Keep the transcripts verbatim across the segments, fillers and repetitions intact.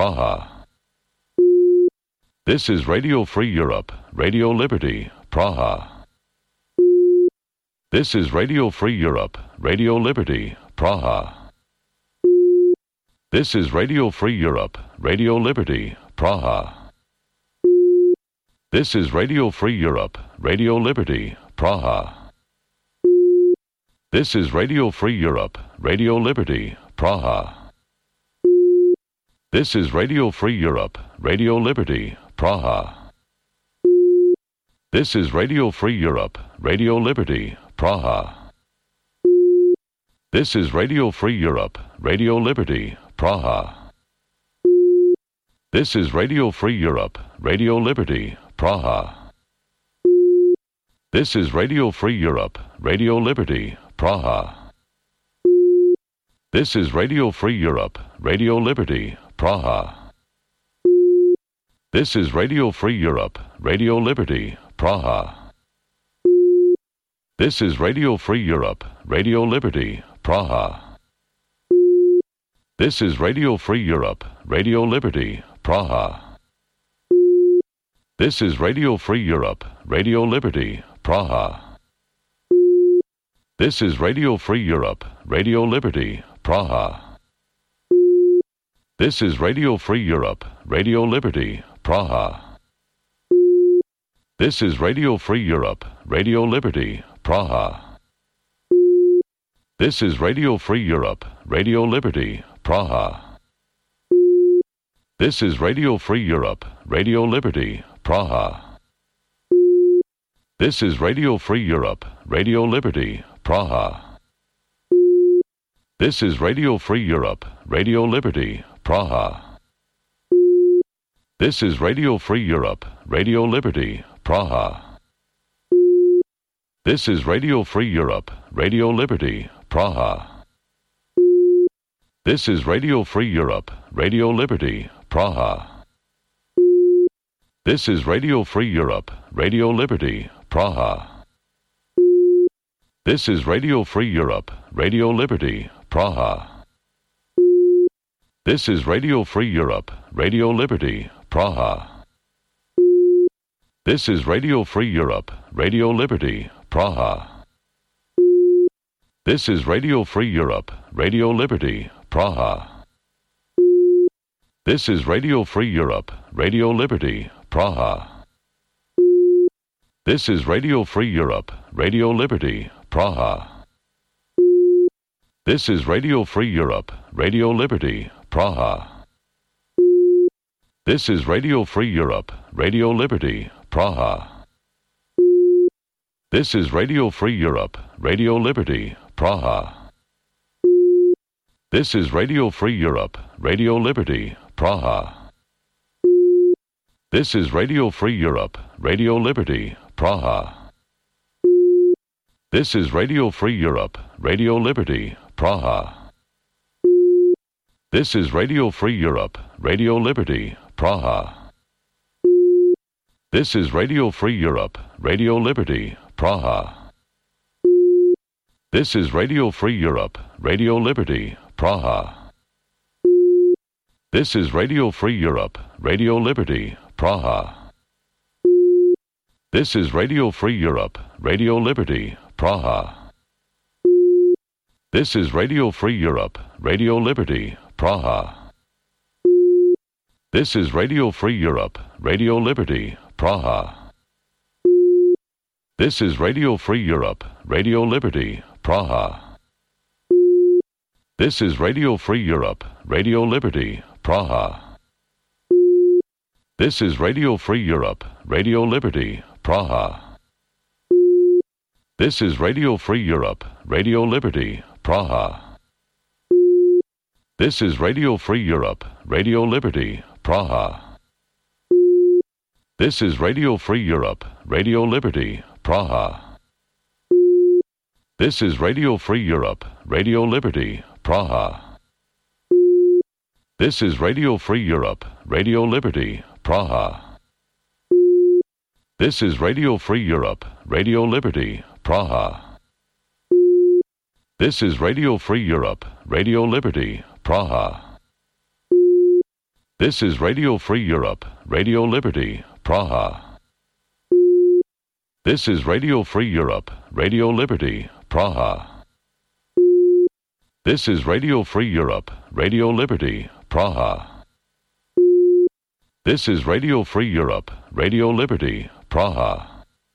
Praha. This is Radio Free Europe, Radio Liberty, Praha. This is Radio Free Europe, Radio Liberty, Praha. This is Radio Free Europe, Radio Liberty, Praha. This is Radio Free Europe, Radio Liberty, Praha. This is Radio Free Europe, Radio Liberty, Praha. This is Radio Free Europe, Radio Liberty, Praha. This is Radio Free Europe, Radio Liberty, Praha. This is Radio Free Europe, Radio Liberty, Praha. This is Radio Free Europe, Radio Liberty, Praha. This is Radio Free Europe, Radio Liberty, Praha. This is Radio Free Europe, Radio Liberty, Praha. This is Radio Free Europe, Radio Liberty, Praha. This is Radio Free Europe, Radio Liberty, Praha. This is Radio Free Europe, Radio Liberty, Praha. This is Radio Free Europe, Radio Liberty, Praha. This is Radio Free Europe, Radio Liberty, Praha. This is Radio Free Europe, Radio Liberty, Praha. This is Radio Free Europe, Radio Liberty, Praha. This is Radio Free Europe, Radio Liberty, Praha. This is Radio Free Europe, Radio Liberty, Praha. This is Radio Free Europe, Radio Liberty, Praha. This is Radio Free Europe, Radio Liberty, Praha. This is Radio Free Europe, Radio Liberty, Praha. This is Radio Free Europe, Radio Liberty, Praha. This is Radio Free Europe, Radio Liberty, Praha. This is Radio Free Europe, Radio Liberty, Praha. This is Radio Free Europe, Radio Liberty, Praha. This is Radio Free Europe, Radio Liberty, Praha. This is Radio Free Europe, Radio Liberty, Praha. This is Radio Free Europe, Radio Liberty, Praha. This is Radio Free Europe, Radio Liberty, Praha. This is Radio Free Europe, Radio Liberty, Praha. This is Radio Free Europe, Radio Liberty, Praha. This is Radio Free Europe, Radio Liberty, Praha. This is Radio Free Europe, Radio Liberty, Praha. This is Radio Free Europe, Radio Liberty, Praha. This is Radio Free Europe, Radio Liberty, Praha. This is Radio Free Europe, Radio Liberty, Praha. This is Radio Free Europe, Radio Liberty, Praha. This is Radio Free Europe, Radio Liberty, Praha. This is Radio Free Europe, Radio Liberty, Praha. This is Radio Free Europe, Radio Liberty, Praha. This is Radio Free Europe, Radio Liberty, Praha. This is Radio Free Europe, Radio Liberty, Praha. This is Radio Free Europe, Radio Liberty, Praha. This is Radio Free Europe, Radio Liberty, Praha. This is Radio Free Europe, Radio Liberty, Praha. This is Radio Free Europe, Radio Liberty, Praha. This is Radio Free Europe, Radio Liberty, Praha. This is Radio Free Europe, Radio Liberty, Praha. This is Radio Free Europe, Radio Liberty, Praha. This is Radio Free Europe, Radio Liberty, Praha. This is Radio Free Europe, Radio Liberty, Praha. This is Radio Free Europe, Radio Liberty, Praha. This is Radio Free Europe, Radio Liberty, Praha. This is Radio Free Europe, Radio Liberty, Praha. This is Radio Free Europe, Radio Liberty, Praha. This is Radio Free Europe, Radio Liberty, Praha. This is Radio Free Europe, Radio Liberty, Praha.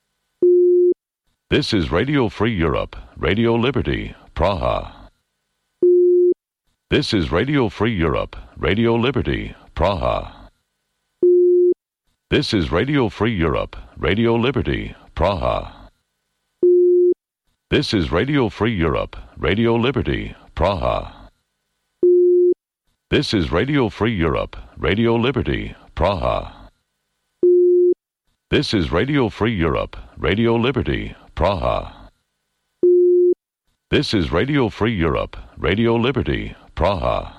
This is Radio Free Europe, Radio Liberty, Praha. This is Radio Free Europe, Radio Liberty, Praha. This is Radio Free Europe, Radio Liberty, Praha. This is Radio Free Europe, Radio Liberty, Praha. This is Radio Free Europe, Radio Liberty, Praha. This is Radio Free Europe, Radio Liberty, Praha. This is Radio Free Europe, Radio Liberty, Praha.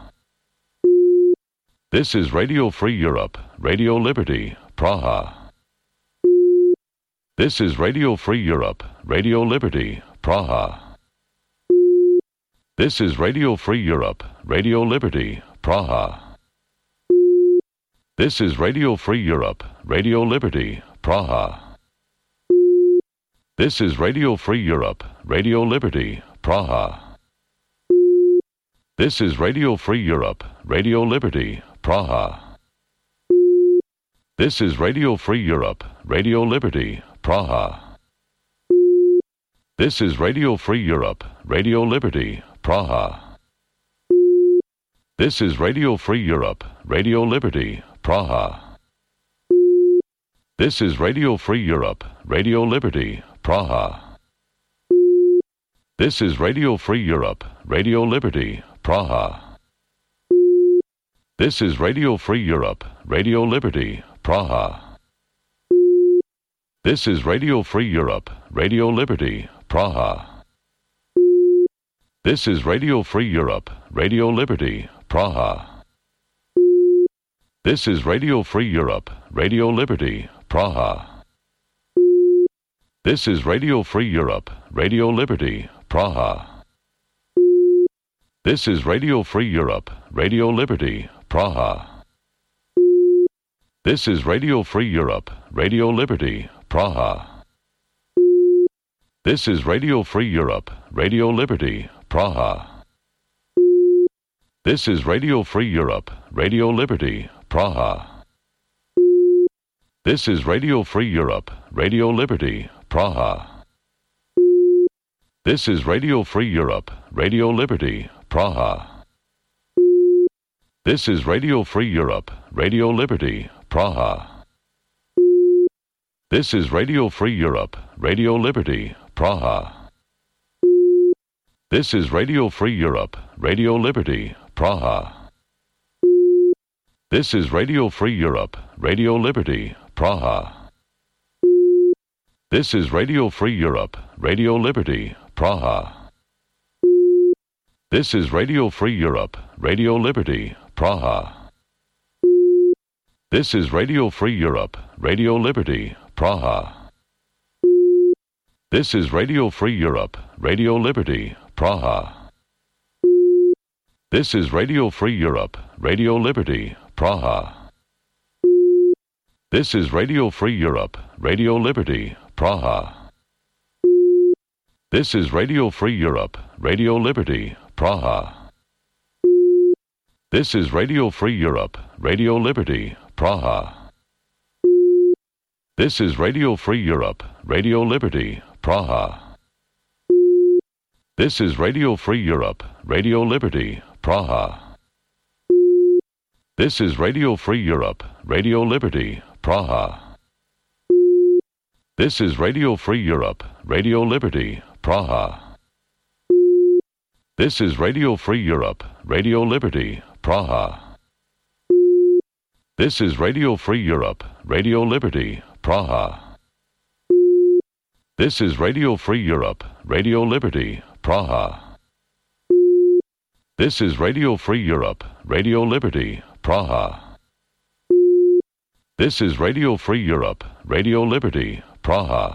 This is Radio Free Europe, Radio Liberty, Praha. This is Radio Free Europe, Radio Liberty, Praha. This is Radio Free Europe, Radio Liberty, Praha. This is Radio Free Europe, Radio Liberty, Praha. This is Radio Free Europe, Radio Liberty, Praha. This is Radio Free Europe, Radio Liberty, Praha. This is Radio Free Europe, Radio Liberty, Praha. This is Radio Free Europe, Radio Liberty, Praha. This is Radio Free Europe, Radio Liberty, Praha. This is Radio Free Europe, Radio Liberty, Praha. This is Radio Free Europe, Radio Liberty, Praha. This is Radio Free Europe, Radio Liberty, Praha. This is Radio Free Europe, Radio Liberty, Praha. This is Radio Free Europe, Radio Liberty, Praha. This is Radio Free Europe, Radio Liberty, Praha. This is Radio Free Europe, Radio Liberty, Praha. This is Radio Free Europe, Radio Liberty, Praha. This is Radio Free Europe, Radio Liberty, Praha. This is Radio Free Europe, Radio Liberty, Praha. This is Radio Free Europe, Radio Liberty, Praha. This is Radio Free Europe, Radio Liberty, Praha. This is Radio Free Europe, Radio Liberty, Praha. This is Radio Free Europe, Radio Liberty, Praha. This is Radio Free Europe, Radio Liberty, Praha. This is Radio Free Europe, Radio Liberty, Praha. This is Radio Free Europe, Radio Liberty, Praha. This is Radio Free Europe, Radio Liberty, Praha. This is Radio Free Europe, Radio Liberty, Praha. This is Radio Free Europe, Radio Liberty, Praha. This is Radio Free Europe, Radio Liberty, Praha. This is Radio Free Europe, Radio Liberty, Praha. This is Radio Free Europe, Radio Liberty, Praha. This is Radio Free Europe, Radio Liberty, Praha. This is Radio Free Europe, Radio Liberty, Praha. This is Radio Free Europe, Radio Liberty, Praha. This is Radio Free Europe, Radio Liberty, Praha. This is Radio Free Europe, Radio Liberty, Praha. This is Radio Free Europe, Radio Liberty, Praha. This is Radio Free Europe, Radio Liberty, Praha. This is Radio Free Europe, Radio Liberty, Praha. This is Radio Free Europe, Radio Liberty, Praha. This is Radio Free Europe, Radio Liberty, Praha. This is Radio Free Europe, Radio Liberty, Praha.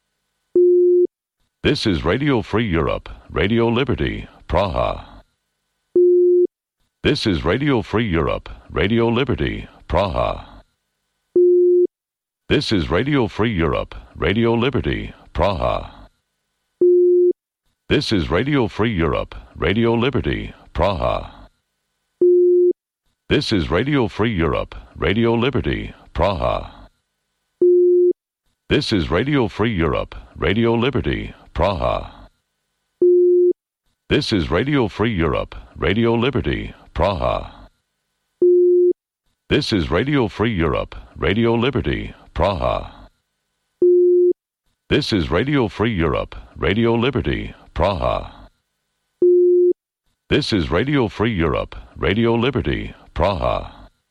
This is Radio Free Europe, Radio Liberty, Praha. This is Radio Free Europe, Radio Liberty, Praha. This is Radio Free Europe, Radio Liberty, Praha. This is Radio Free Europe, Radio Liberty, Praha. This is Radio Free Europe, Radio Liberty, Praha. This is Radio Free Europe, Radio Liberty, Praha. This is Radio Free Europe, Radio Liberty, Praha. This is Radio Free Europe, Radio Liberty, Praha. This is Radio Free Europe, Radio Liberty, Praha. This is Radio Free Europe, Radio Liberty, Praha.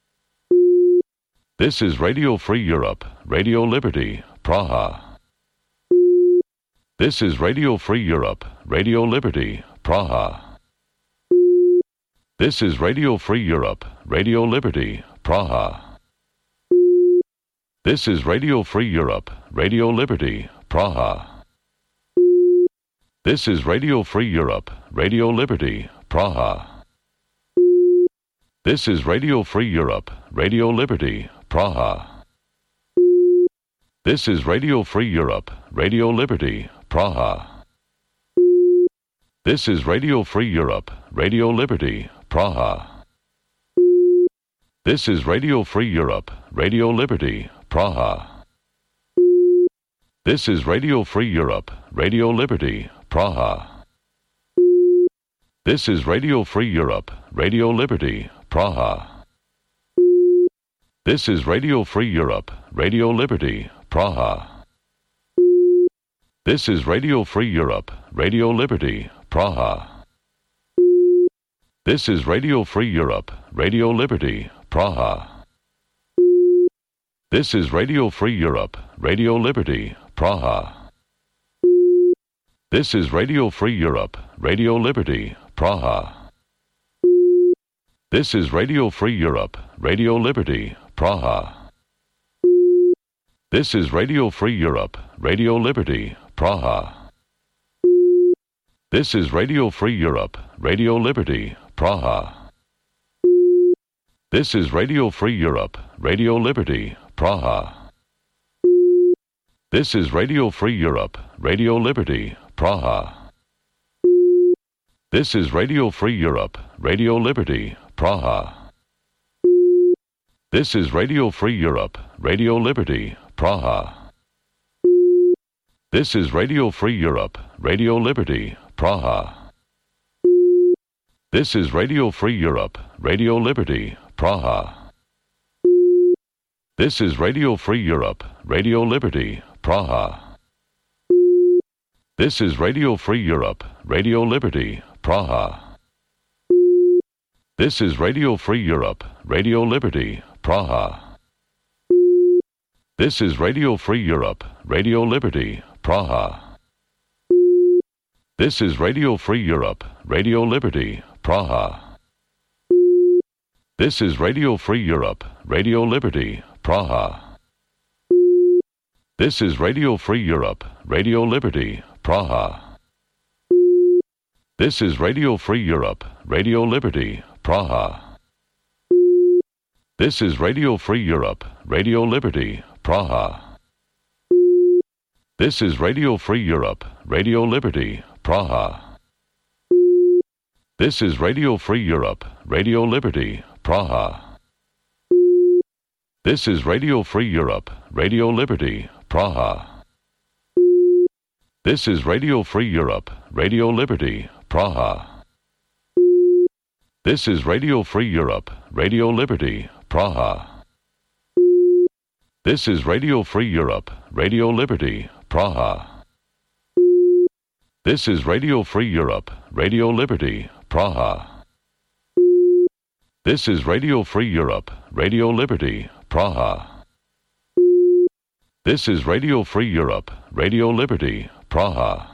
This is Radio Free Europe, Radio Liberty, Praha. This is Radio Free Europe, Radio Liberty, Praha. This is Radio Free Europe, Radio Liberty, Praha. This is Radio Free Europe, Radio Liberty, Praha. This is Radio Free Europe, Radio Liberty, Praha. This is Radio Free Europe, Radio Liberty, Praha. This is Radio Free Europe, Radio Liberty, Praha. This is Radio Free Europe, Radio Liberty, Praha. This is Radio Free Europe, Radio Liberty, Praha. This is Radio Free Europe, Radio Liberty, Praha. This is Radio Free Europe, Radio Liberty, Praha. This is Radio Free Europe, Radio Liberty, Praha. This is Radio Free Europe, Radio Liberty, Praha. This is Radio Free Europe, Radio Liberty, Praha. This is Radio Free Europe, Radio Liberty, Praha. This is Radio Free Europe, Radio Liberty, Praha. This is Radio Free Europe, Radio Liberty, Praha. This is Radio Free Europe, Radio Liberty, Praha. This is Radio Free Europe, Radio Liberty, Praha. This is Radio Free Europe, Radio Liberty, Praha. This is Radio Free Europe, Radio Liberty, Praha. This is Radio Free Europe, Radio Liberty, Praha. This is Radio Free Europe, Radio Liberty, Praha. This is Radio Free Europe, Radio Liberty, Praha. This is Radio Free Europe, Radio Liberty, Praha. This is Radio Free Europe, Radio Liberty, Praha. This is Radio Free Europe, Radio Liberty, Praha. This is Radio Free Europe, Radio Liberty, Praha. This is Radio Free Europe, Radio Liberty, Praha. This is Radio Free Europe, Radio Liberty, Praha. This is Radio Free Europe, Radio Liberty, Praha. This is Radio Free Europe, Radio Liberty, Praha. This is Radio Free Europe, Radio Liberty, Praha. This is Radio Free Europe, Radio Liberty, Praha. This is Radio Free Europe, Radio Liberty, Praha. This is Radio Free Europe, Radio Liberty, Praha. This is Radio Free Europe, Radio Liberty, Praha. This is Radio Free Europe, Radio Liberty, Praha. This is Radio Free Europe, Radio Liberty, Praha. This is Radio Free Europe, Radio Liberty, Praha. This is Radio Free Europe, Radio Liberty, Praha. This is Radio Free Europe, Radio Liberty, Praha. This is Radio Free Europe, Radio Liberty, Praha.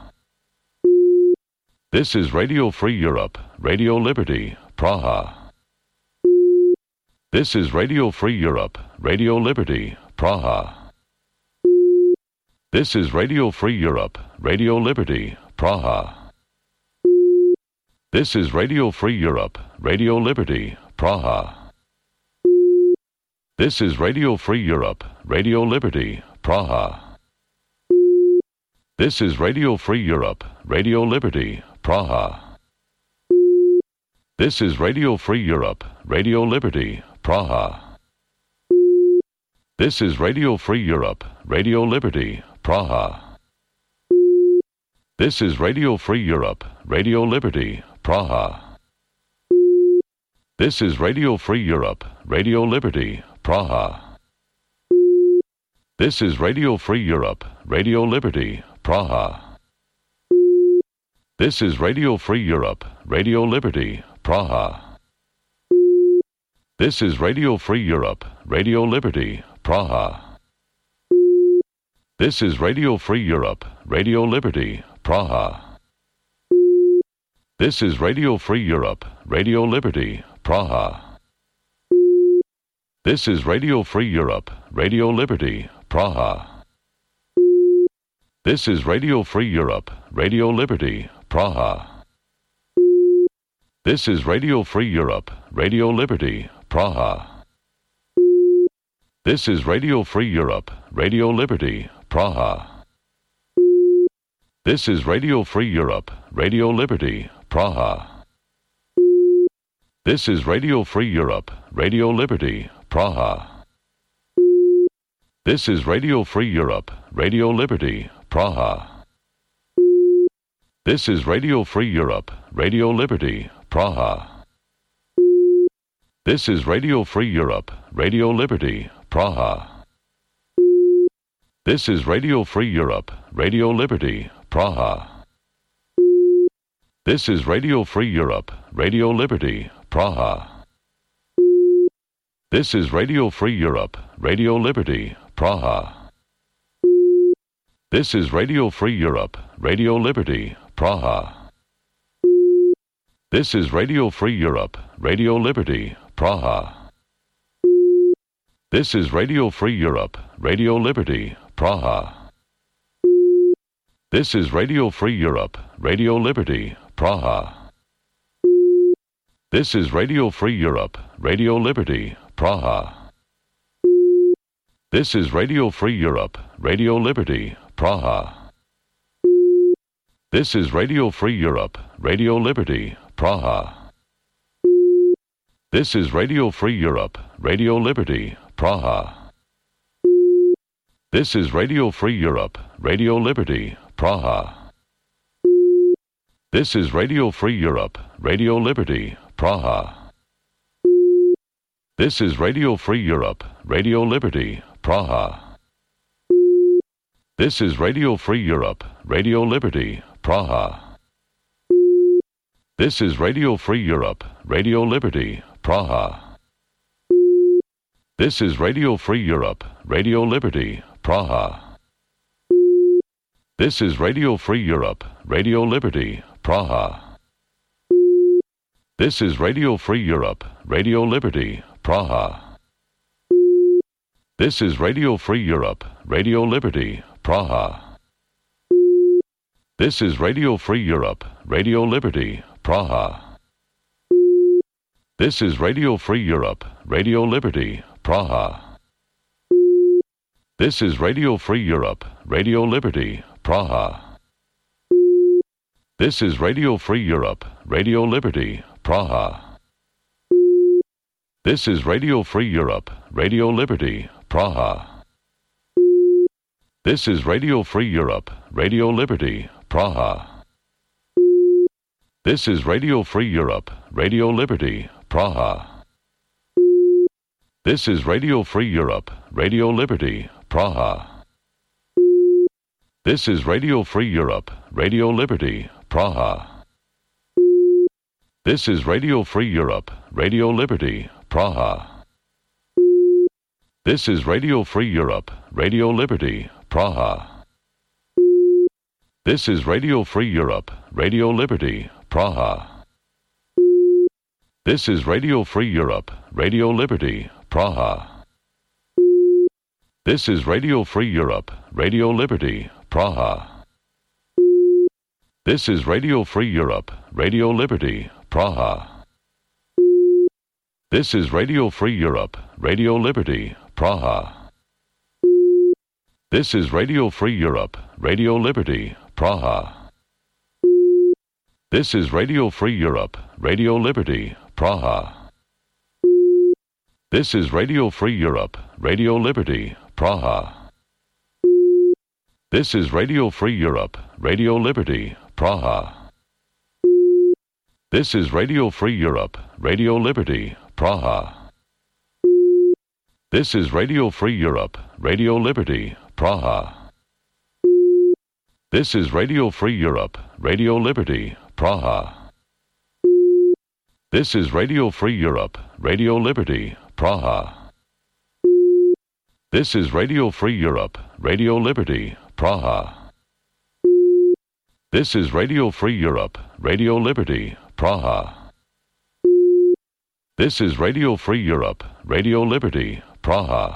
This is Radio Free Europe, Radio Liberty, Praha. This is Radio Free Europe, Radio Liberty, Praha. This is Radio Free Europe, Radio Liberty, Praha. This is Radio Free Europe, Radio Liberty, Praha. This is Radio Free Europe, Radio Liberty, Praha. This is Radio Free Europe, Radio Liberty, Praha. This is Radio Free Europe, Radio Liberty, Praha. This is Radio Free Europe, Radio Liberty, Praha. This is Radio Free Europe, Radio Liberty, Praha. This is Radio Free Europe, Radio Liberty, Praha. This is Radio Free Europe, Radio Liberty, Praha. This is Radio Free Europe, Radio Liberty, Praha. This is Radio Free Europe, Radio Liberty, Praha. This is Radio Free Europe, Radio Liberty, Praha. This is Radio Free Europe, Radio Liberty, Praha. This is Radio Free Europe, Radio Liberty, Praha. This is Radio Free Europe, Radio Liberty, Praha. This is Radio Free Europe, Radio Liberty, Praha. This is Radio Free Europe, Radio Liberty, Praha. This is Radio Free Europe, Radio Liberty, Praha. This is Radio Free Europe, Radio Liberty, Praha. This is Radio Free Europe, Radio Liberty, Praha. This is Radio Free Europe, Radio Liberty, Praha. This is Radio Free Europe, Radio Liberty, Praha. This is Radio Free Europe, Radio Liberty, Praha. This is Radio Free Europe, Radio Liberty, Praha. This is Radio Free Europe, Radio Liberty, Praha. This is Radio Free Europe, Radio Liberty, Praha. This is Radio Free Europe, Radio Liberty, Praha. This is Radio Free Europe, Radio Liberty, Praha. This is Radio Free Europe, Radio Liberty, Praha. This is Radio Free Europe, Radio Liberty, Praha. This is Radio Free Europe, Radio Liberty, Praha. This is Radio Free Europe, Radio Liberty, Praha. This is Radio Free Europe, Radio Liberty, Praha. This is Radio Free Europe, Radio Liberty, Praha. This is Radio Free Europe, Radio Liberty, Praha. This is Radio Free Europe, Radio Liberty, Praha. This is Radio Free Europe, Radio Liberty, Praha. This is Radio Free Europe, Radio Liberty, Praha. This is Radio Free Europe, Radio Liberty, Praha. This is Radio Free Europe, Radio Liberty, Praha. This is Radio Free Europe, Radio Liberty, Praha. This is Radio Free Europe, Radio Liberty, Praha. This is Radio Free Europe, Radio Liberty, Praha. This is Radio Free Europe, Radio Liberty, Praha. This is Radio Free Europe, Radio Liberty, Praha. This is Radio Free Europe, Radio Liberty, Praha. This is Radio Free Europe, Radio Liberty, Praha. This is Radio Free Europe, Radio Liberty, Praha. This is Radio Free Europe, Radio Liberty, Praha. This is Radio Free Europe, Radio Liberty, Praha. This is Radio Free Europe, Radio Liberty, Praha. This is Radio Free Europe, Radio Liberty, Praha. This is Radio Free Europe, Radio Liberty, Praha. This is Radio Free Europe, Radio Liberty, Praha. This is Radio Free Europe, Radio Liberty, Praha. This is Radio Free Europe, Radio Liberty, Praha. This is Radio Free Europe, Radio Liberty, Praha. This is Radio Free Europe, Radio Liberty, Praha. This is Radio Free Europe, Radio Liberty, Praha. This is Radio Free Europe, Radio Liberty, Praha. This is Radio Free Europe, Radio Liberty, Praha. This is Radio Free Europe, Radio Liberty, Praha. This is Radio Free Europe, Radio Liberty, Praha. This is Radio Free Europe, Radio Liberty, Praha. This is Radio Free Europe, Radio Liberty, Praha. This is Radio Free Europe, Radio Liberty, Praha. This is Radio Free Europe, Radio Liberty, Praha. This is Radio Free Europe, Radio Liberty, Praha. This is Radio Free Europe, Radio Liberty, Praha.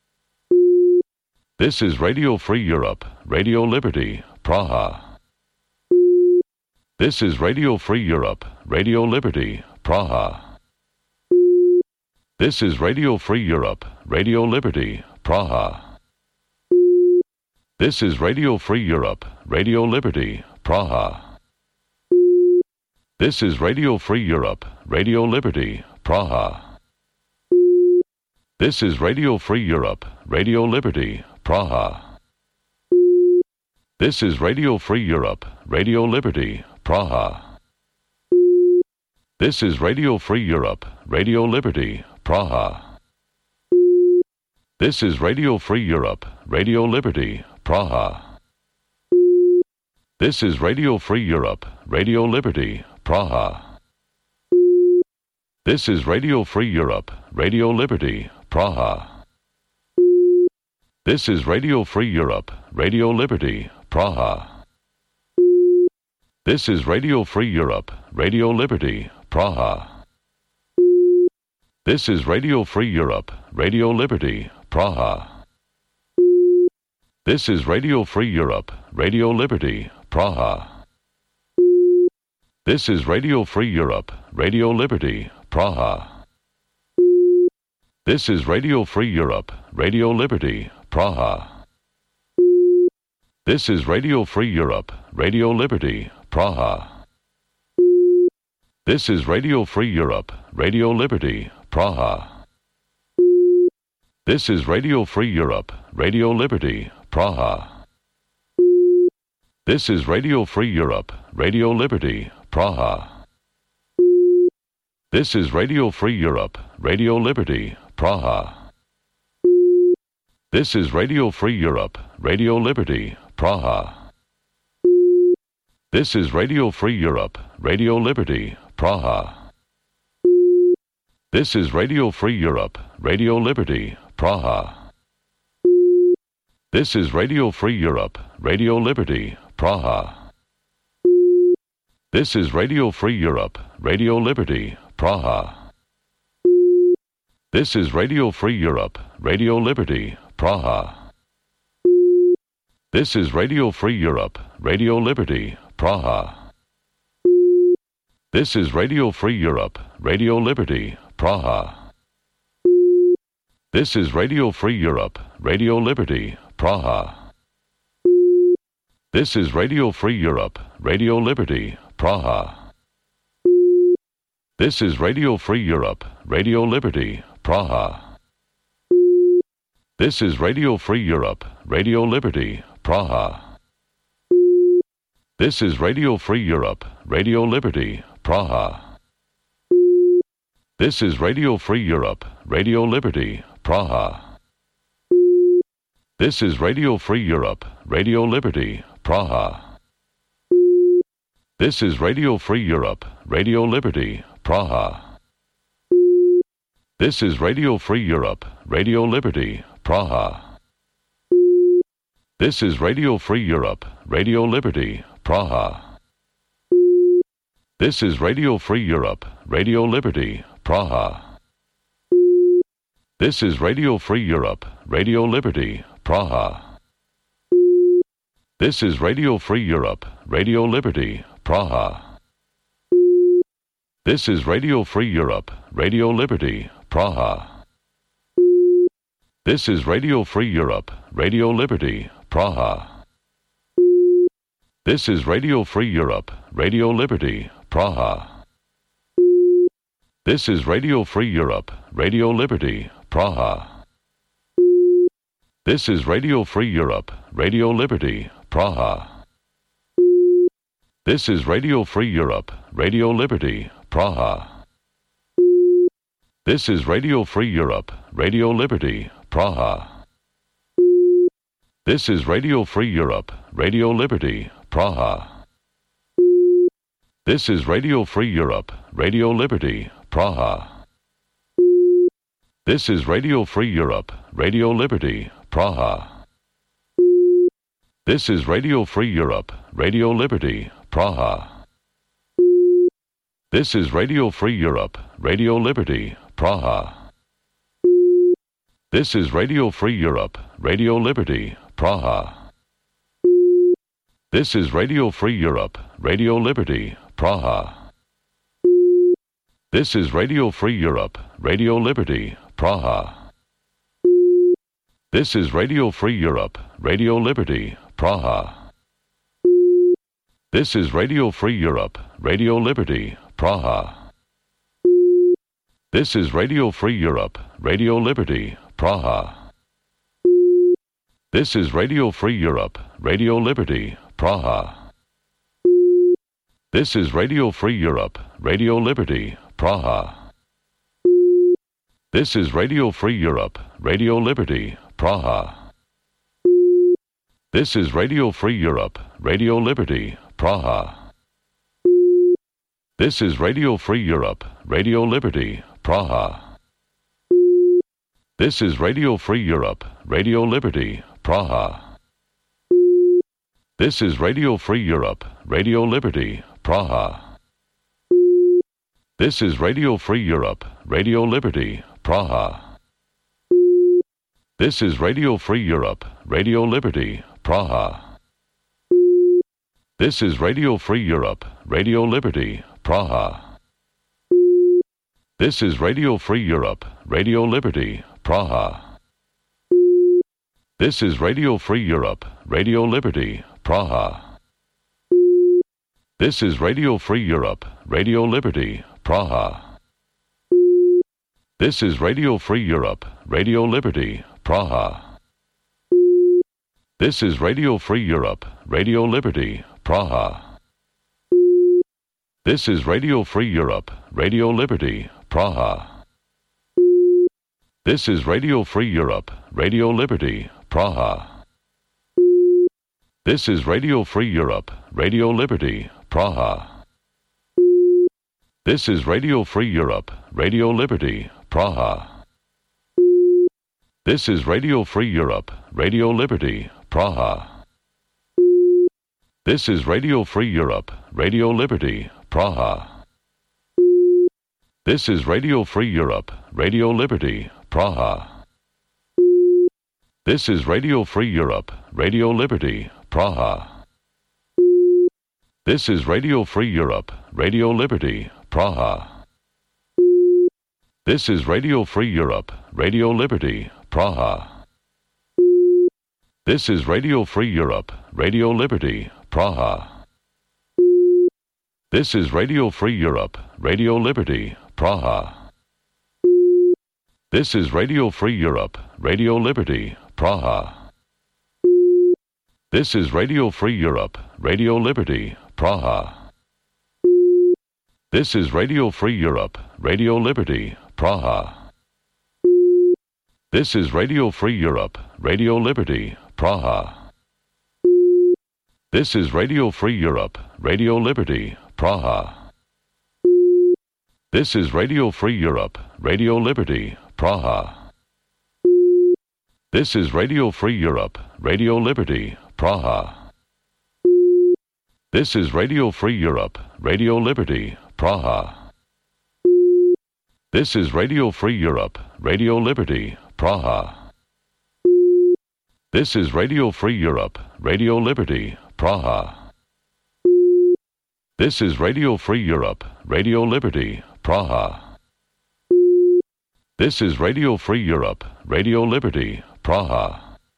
This is Radio Free Europe, Radio Liberty, Praha. This is Radio Free Europe, Radio Liberty, Praha. This is Radio Free Europe, Radio Liberty, Praha. This is Radio Free Europe, Radio Liberty, Praha. This is Radio Free Europe, Radio Liberty, Praha. This is Radio Free Europe, Radio Liberty, Praha. This is Radio Free Europe, Radio Liberty, Praha. This is Radio Free Europe, Radio Liberty, Praha. This is Radio Free Europe, Radio Liberty, Praha. This is Radio Free Europe, Radio Liberty, Praha. This is Radio Free Europe, Radio Liberty, Praha. This is Radio Free Europe, Radio Liberty, Praha. This is Radio Free Europe, Radio Liberty, Praha. This is Radio Free Europe, Radio Liberty, Praha. This is Radio Free Europe, Radio Liberty, Praha. This is Radio Free Europe, Radio Liberty, Praha. This is Radio Free Europe, Radio Liberty, Praha. This is Radio Free Europe, Radio Liberty, Praha. This is Radio Free Europe, Radio Liberty, Praha. This is Radio Free Europe, Radio Liberty, Praha. This is Radio Free Europe, Radio Liberty, Praha. This is Radio Free Europe, Radio Liberty, Praha. This is Radio Free Europe, Radio Liberty, Praha. This is Radio Free Europe, Radio Liberty, Praha. This is Radio Free Europe, Radio Liberty, Praha. This is Radio Free Europe, Radio Liberty, Praha. This is Radio Free Europe, Radio Liberty, Praha. This is Radio Free Europe, Radio Liberty, Praha. This is Radio Free Europe, Radio Liberty, Praha. This is Radio Free Europe, Radio Liberty, Praha. This is Radio Free Europe, Radio Liberty, Praha. This is Radio Free Europe, Radio Liberty, Praha. This is Radio Free Europe, Radio Liberty, Praha. This is Radio Free Europe, Radio Liberty, Praha. This is Radio Free Europe, Radio Liberty, Praha. This is Radio Free Europe, Radio Liberty, Praha. This is Radio Free Europe, Radio Liberty, Praha. This is Radio Free Europe, Radio Liberty, Praha. This is Radio Free Europe, Radio Liberty, Praha. This is Radio Free Europe, Radio Liberty, Praha. This is Radio Free Europe, Radio Liberty, Praha. This is Radio Free Europe, Radio Liberty, Praha. This is Radio Free Europe, Radio Liberty, Praha. This is Radio Free Europe, Radio Liberty, Praha. This is Radio Free Europe, Radio Liberty, Praha. This is Radio Free Europe, Radio Liberty, Praha. This is Radio Free Europe, Radio Liberty, Praha. This is Radio Free Europe, Radio Liberty, Praha. This is Radio Free Europe, Radio Liberty, Praha. This is Radio Free Europe, Radio Liberty, Praha. This is Radio Free Europe, Radio Liberty, Praha. This is Radio Free Europe, Radio Liberty, Praha. This is Radio Free Europe, Radio Liberty, Praha. This is Radio Free Europe, Radio Liberty, Praha. This is Radio Free Europe, Radio Liberty, Praha. This is Radio Free Europe, Radio Liberty, Praha. This is Radio Free Europe, Radio Liberty, Praha. This is Radio Free Europe, Radio Liberty, Praha. This is Radio Free Europe, Radio Liberty, Praha. This is Radio Free Europe, Radio Liberty, Praha. This is Radio Free Europe, Radio Liberty, Praha. This is Radio Free Europe, Radio Liberty, Praha. This is Radio Free Europe, Radio Liberty, Praha. This is Radio Free Europe, Radio Liberty, Praha. This is Radio Free Europe, Radio Liberty, Praha. This is Radio Free Europe, Radio Liberty, Praha. This is Radio Free Europe, Radio Liberty, Praha. This is Radio Free Europe, Radio Liberty, Praha. This is Radio Free Europe, Radio Liberty, Praha. This is Radio Free Europe, Radio Liberty, Praha. This is Radio Free Europe, Radio Liberty, Praha. This is Radio Free Europe, Radio Liberty, Praha. This is Radio Free Europe, Radio Liberty, Praha. This is Radio Free Europe, Radio Liberty, Praha. This is Radio Free Europe, Radio Liberty, Praha. This is Radio Free Europe, Radio Liberty, Praha. This is Radio Free Europe, Radio Liberty, Praha. This is Radio Free Europe, Radio Liberty, Praha. This is Radio Free Europe, Radio Liberty, Praha. This is Radio Free Europe, Radio Liberty, Praha. This is Radio Free Europe, Radio Liberty, Praha. This is Radio Free Europe, Radio Liberty, Praha. This is Radio Free Europe, Radio Liberty, Praha. This is Radio Free Europe, Radio Liberty, Praha. This is Radio Free Europe, Radio Liberty, Praha. This is Radio Free Europe, Radio Liberty, Praha. This is Radio Free Europe, Radio Liberty, Praha. This is Radio Free Europe, Radio Liberty, Praha. This is Radio Free Europe, Radio Liberty, Praha. This is Radio Free Europe, Radio Liberty, Praha. This is Radio Free Europe, Radio Liberty, Praha. This is Radio Free Europe, Radio Liberty, Praha. This is Radio Free Europe, Radio Liberty, Praha. This is Radio Free Europe, Radio Liberty, Praha. This is Radio Free Europe, Radio Liberty, Praha. This is Radio Free Europe, Radio Liberty, Praha. This is Radio Free Europe, Radio Liberty, Praha. This is Radio Free Europe, Radio Liberty, Praha. This is Radio Free Europe, Radio Liberty, Praha. This is Radio Free Europe, Radio Liberty, Praha.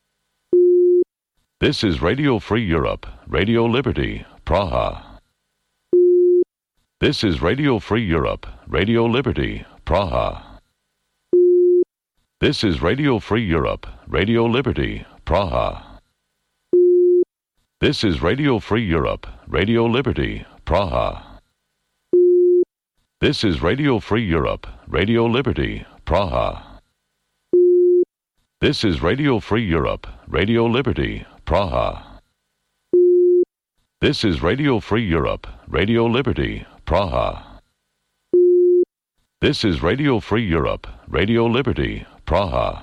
This is Radio Free Europe, Radio Liberty, Praha. This is Radio Free Europe, Radio Liberty, Praha. This is Radio Free Europe, Radio Liberty, Praha. This is Radio Free Europe, Radio Liberty, Praha. This is Radio Free Europe, Radio Liberty, Praha. This is Radio Free Europe, Radio Liberty, Praha. This is Radio Free Europe, Radio Liberty, Praha. This is Radio Free Europe, Radio Liberty, Praha.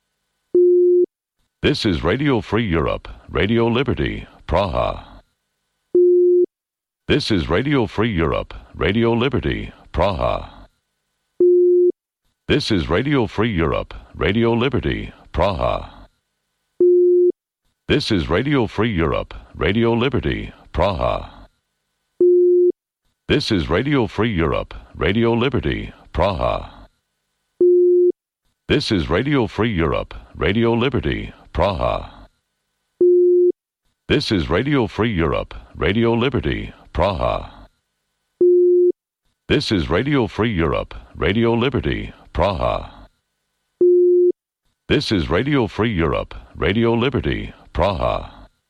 This is Radio Free Europe, Radio Liberty, Praha. This is Radio Free Europe, Radio Liberty, Praha. This is Radio Free Europe, Radio Liberty, Praha. This is Radio Free Europe, Radio Liberty, Praha. This is Radio Free Europe, Radio Liberty, Praha. This is Radio Free Europe, Radio Liberty, Praha. This is Radio Free Europe, Radio Liberty, Praha. This is Radio Free Europe, Radio Liberty, Praha. This is Radio Free Europe, Radio Liberty, Praha.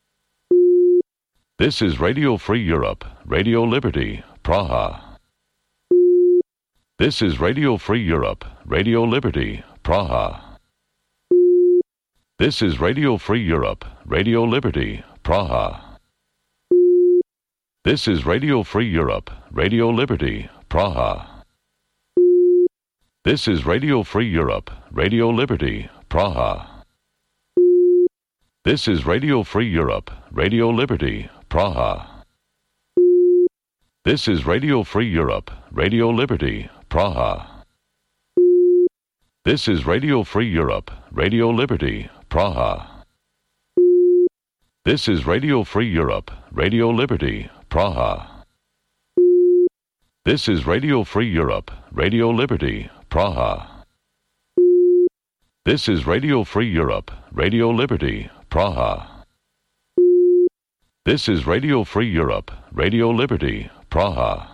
This is Radio Free Europe, Radio Liberty, Praha. This is Radio Free Europe, Radio Liberty, Praha. This is Radio Free Europe, Radio Liberty, Praha. This is Radio Free Europe, Radio Liberty, Praha. This is Radio Free Europe, Radio Liberty, Praha. This is Radio Free Europe, Radio Liberty, Praha. This is Radio Free Europe, Radio Liberty, Praha. This is Radio Free Europe, Radio Liberty, Praha. This is Radio Free Europe, Radio Liberty, Praha. This is Radio Free Europe, Radio Liberty, Praha. This is Radio Free Europe, Radio Liberty, Praha. This is Radio Free Europe, Radio Liberty, Praha.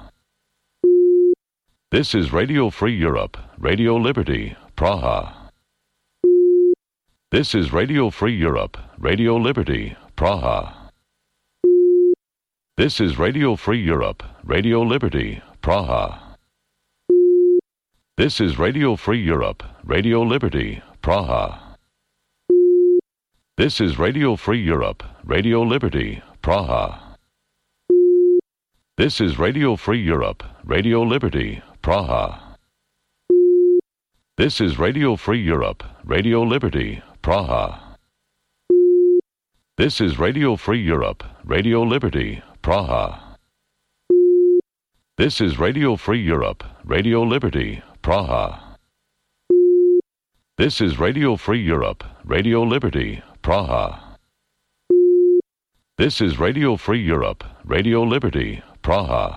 This is Radio Free Europe, Radio Liberty, Praha. This is Radio Free Europe, Radio Liberty, Praha. This is Radio Free Europe, Radio Liberty, Praha. This is Radio Free Europe, Radio Liberty, Praha. This is Radio Free Europe, Radio Liberty, Praha. This is Radio Free Europe, Radio Liberty, Praha. This is Radio Free Europe, Radio Liberty, Praha. This is Radio Free Europe, Radio Liberty, Praha. This is Radio Free Europe, Radio Liberty, Praha. This is Radio Free Europe, Radio Liberty, Praha. This is Radio Free Europe, Radio Liberty, Praha.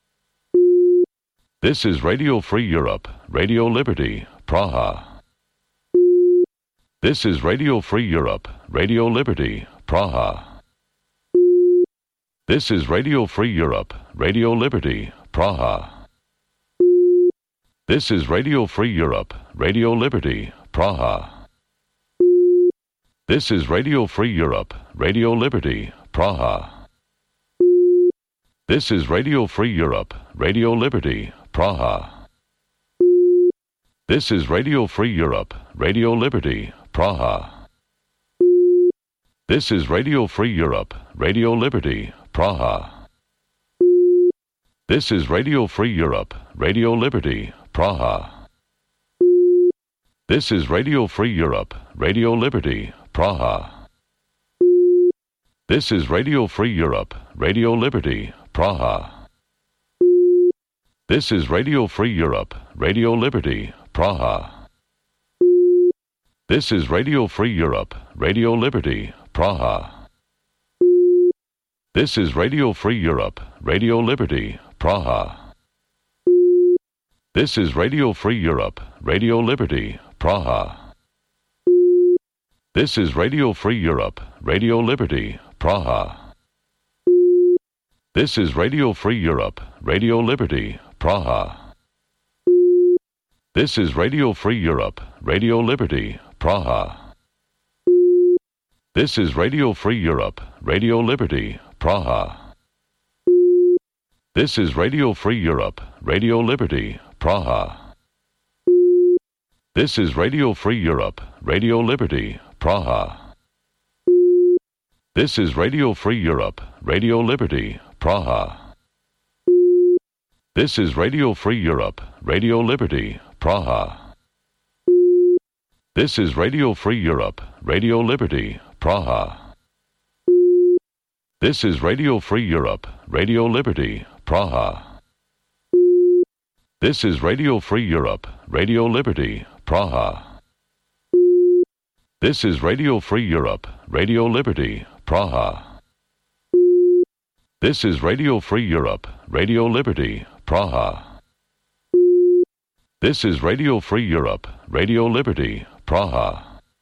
This is Radio Free Europe, Radio Liberty, Praha. This is Radio Free Europe, Radio Liberty, Praha. This is Radio Free Europe, Radio Liberty, Praha. This is Radio Free Europe, Radio Liberty, Praha. This is Radio Free Europe, Radio Liberty, Praha. This is Radio Free Europe, Radio Liberty, Praha. This is Radio Free Europe, Radio Liberty, Praha. This is Radio Free Europe, Radio Liberty, Praha. This is Radio Free Europe, Radio Liberty, Praha. This is Radio Free Europe, Radio Liberty, Praha. This is Radio Free Europe, Radio Liberty, Praha. This is Radio Free Europe, Radio Liberty, Praha. This is Radio Free Europe, Radio Liberty, Praha. This is Radio Free Europe, Radio Liberty, Praha. This is Radio Free Europe, Radio Liberty, Praha. This is Radio Free Europe, Radio Liberty, Praha. This is Radio Free Europe, Radio Liberty, Praha. This is Radio Free Europe, Radio Liberty, Praha. This is Radio Free Europe, Radio Liberty, Praha. This is Radio Free Europe, Radio Liberty, Praha. This is Radio Free Europe, Radio Liberty, Praha. This is Radio Free Europe, Radio Liberty, Praha. This is Radio Free Europe, Radio Liberty, Praha. This is Radio Free Europe, Radio Liberty, Praha. This is Radio Free Europe, Radio Liberty, Praha. This is Radio Free Europe, Radio Liberty, Praha. This is Radio Free Europe, Radio Liberty, Praha. This is Radio Free Europe, Radio Liberty, Praha. This is Radio Free Europe, Radio Liberty, Praha.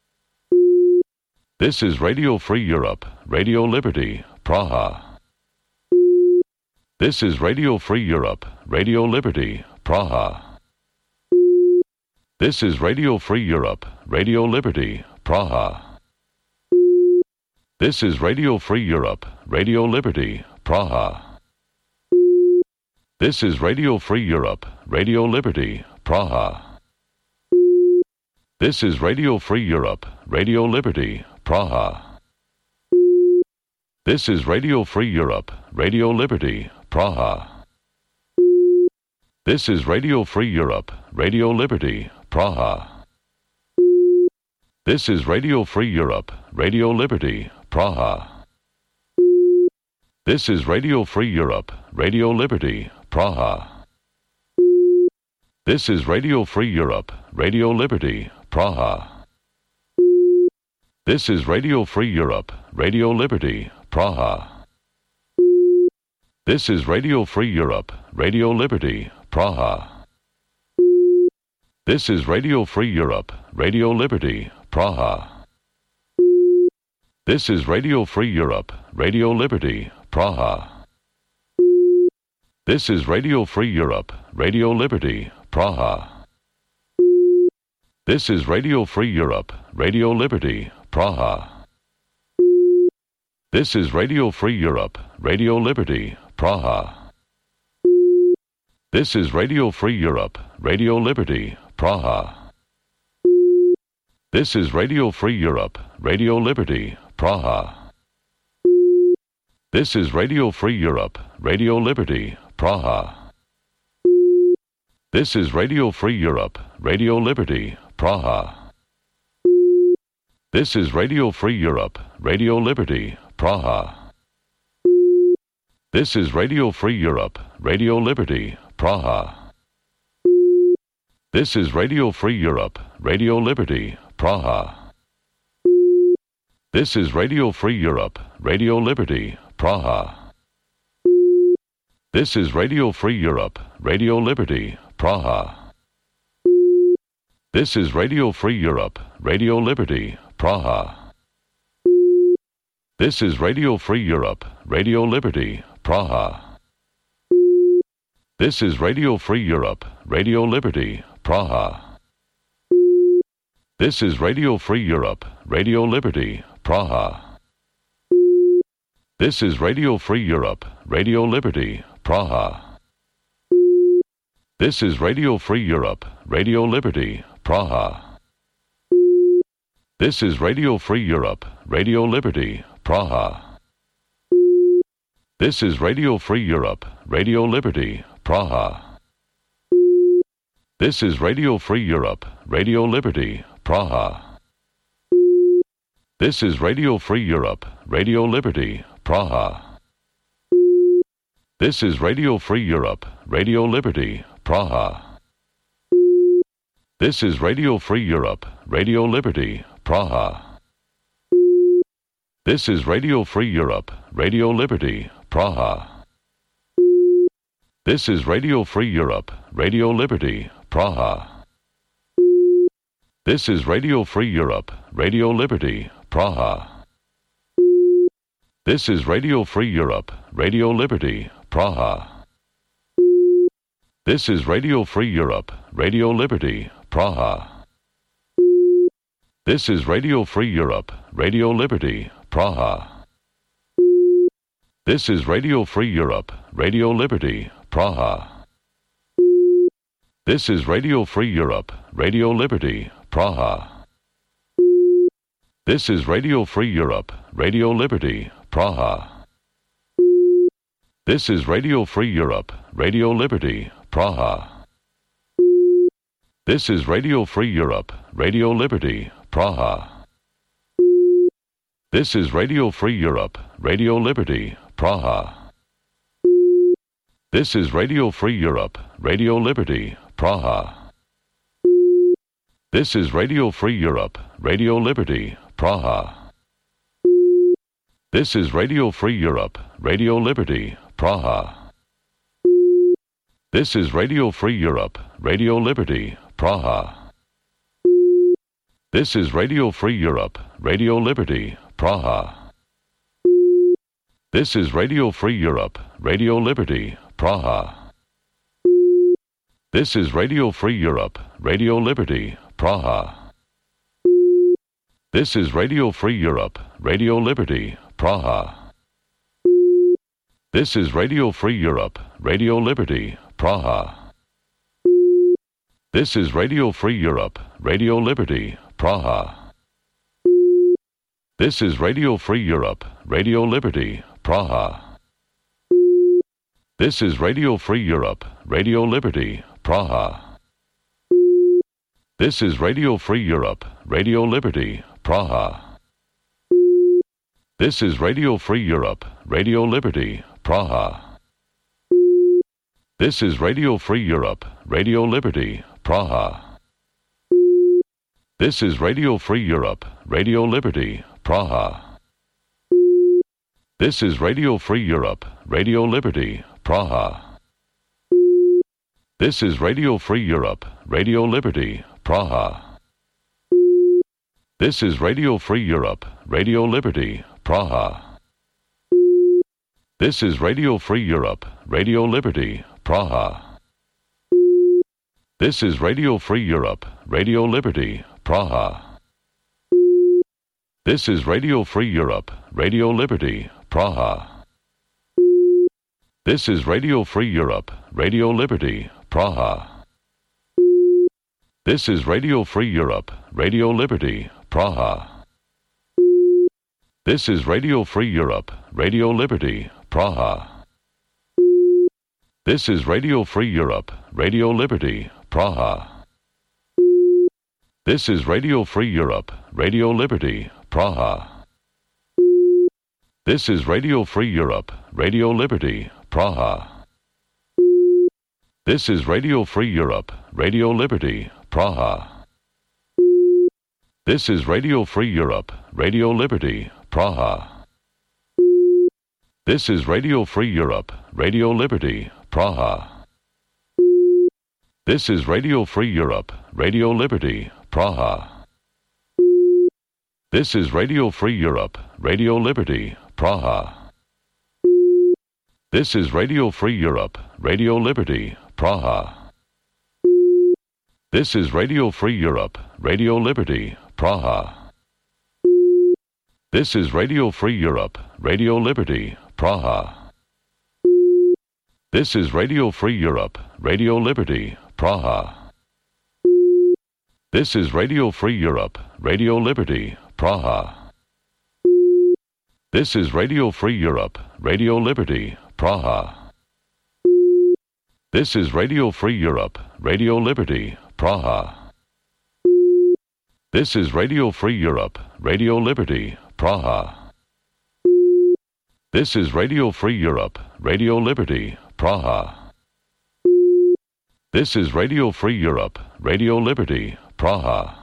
This is Radio Free Europe, Radio Liberty, Praha. This is Radio Free Europe, Radio Liberty, Praha. This is Radio Free Europe, Radio Liberty, Praha. This is Radio Free Europe, Radio Liberty, Praha. This is Radio Free Europe, Radio Liberty, Praha. This is Radio Free Europe, Radio Liberty, Praha. This is Radio Free Europe, Radio Liberty, Praha. This is Radio Free Europe, Radio Liberty, Praha. This is Radio Free Europe, Radio Liberty, Praha. This is Radio Free Europe, Radio Liberty, Praha. This is Radio Free Europe, Radio Liberty, Praha. This is Radio Free Europe, Radio Liberty, Praha. This is Radio Free Europe, Radio Liberty, Praha. This is Radio Free Europe, Radio Liberty, Praha. This is Radio Free Europe, Radio Liberty, Praha. This is Radio Free Europe, Radio Liberty, Praha. This is Radio Free Europe, Radio Liberty, Praha. This is Radio Free Europe, Radio Liberty, Praha. This is Radio Free Europe, Radio Liberty, Praha. This is Radio Free Europe, Radio Liberty, Praha. This is Radio Free Europe, Radio Liberty, Praha. This is Radio Free Europe, Radio Liberty, Praha. This is Radio Free Europe, Radio Liberty, Praha. This is Radio Free Europe, Radio Liberty, Praha. This is Radio Free Europe, Radio Liberty, Praha. This is Radio Free Europe, Radio Liberty, Praha. This is Radio Free Europe, Radio Liberty, Praha. This is Radio Free Europe, Radio Liberty, Praha. This is Radio Free Europe, Radio Liberty, Praha. This is Radio Free Europe, Radio Liberty, Praha. This is Radio Free Europe, Radio Liberty, Praha. This is Radio Free Europe, Radio Liberty, Praha. This is Radio Free Europe, Radio Liberty, Praha. This is Radio Free Europe, Radio Liberty, Praha. This is Radio Free Europe, Radio Liberty, Praha. This is Radio Free Europe, Radio Liberty, Praha. This is Radio Free Europe, Radio Liberty, Praha. This is Radio Free Europe, Radio Liberty, Praha. This is Radio Free Europe, Radio Liberty, Praha. This is Radio Free Europe, Radio Liberty, Praha. This is Radio Free Europe, Radio Liberty, Praha. This is Radio Free Europe, Radio Liberty, Praha. This is Radio Free Europe, Radio Liberty, Praha. This is Radio Free Europe, Radio Liberty, Praha. This is Radio Free Europe, Radio Liberty, Praha. This is Radio Free Europe, Radio Liberty, Praha. This is Radio Free Europe, Radio Liberty, Praha. This is Radio Free Europe, Radio Liberty, Praha. This is Radio Free Europe, Radio Liberty, Praha. This is Radio Free Europe, Radio Liberty, Praha. This is Radio Free Europe, Radio Liberty, Praha. This is Radio Free Europe, Radio Liberty, Praha. This is Radio Free Europe, Radio Liberty, Praha. This is Radio Free Europe, Radio Liberty, Praha. This is Radio Free Europe, Radio Liberty, Praha. This is Radio Free Europe, Radio Liberty, Praha. This is Radio Free Europe, Radio Liberty, Praha. This is Radio Free Europe, Radio Liberty, Praha. This is Radio Free Europe, Radio Liberty, Praha. This is Radio Free Europe, Radio Liberty, Praha. This is Radio Free Europe, Radio Liberty, Praha. This is Radio Free Europe, Radio Liberty, Praha. This is Radio Free Europe, Radio Liberty, Praha. This is Radio Free Europe, Radio Liberty, Praha. This is Radio Free Europe, Radio Liberty, Praha. This is Radio Free Europe, Radio Liberty, Praha. This is Radio Free Europe, Radio Liberty, Praha. This is Radio Free Europe, Radio Liberty, Praha. This is Radio Free Europe, Radio Liberty, Praha. This is Radio Free Europe, Radio Liberty, Praha. This is Radio Free Europe, Radio Liberty, Praha. This is Radio Free Europe, Radio Liberty, Praha. This is Radio Free Europe, Radio Liberty, Praha. This is Radio Free Europe, Radio Liberty, Praha. This is Radio Free Europe, Radio Liberty, Praha. This is Radio Free Europe, Radio Liberty, Praha. This is Radio Free Europe, Radio Liberty, Praha. This is Radio Free Europe, Radio Liberty, Praha. This is Radio Free Europe, Radio Liberty, Praha. This is Radio Free Europe, Radio Liberty, Praha. This is Radio Free Europe, Radio Liberty, Praha. This is Radio Free Europe, Radio Liberty, Praha. This is Radio Free Europe, Radio Liberty, Praha. This is Radio Free Europe, Radio Liberty, Praha. This is Radio Free Europe, Radio Liberty, Praha. This is Radio Free Europe, Radio Liberty, Praha. This is Radio Free Europe, Radio Liberty, Praha. This is Radio Free Europe, Radio Liberty, Praha. This is Radio Free Europe, Radio Liberty, Praha. This is Radio Free Europe, Radio Liberty, Praha. This is Radio Free Europe, Radio Liberty, Praha. This is Radio Free Europe, Radio Liberty, Praha. This is Radio Free Europe, Radio Liberty, Praha. This is Radio Free Europe, Radio Liberty, Praha.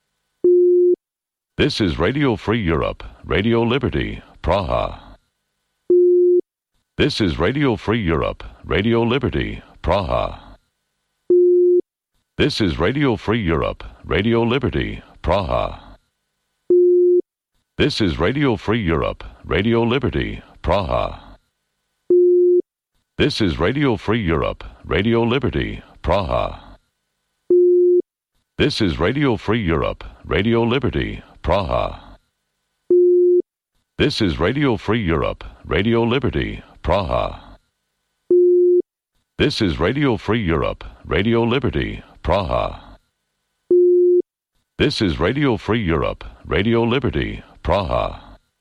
This is Radio Free Europe, Radio Liberty, Praha. This is Radio Free Europe, Radio Liberty, Praha. This is Radio Free Europe, Radio Liberty, Praha. This is Radio Free Europe, Radio Liberty, Praha. This is Radio Free Europe, Radio Liberty, Praha. This is Radio Free Europe, Radio Liberty, Praha. This is Radio Free Europe, Radio Liberty, Praha. This is Radio Free Europe, Radio Liberty, Praha. This is Radio Free Europe, Radio Liberty, Praha.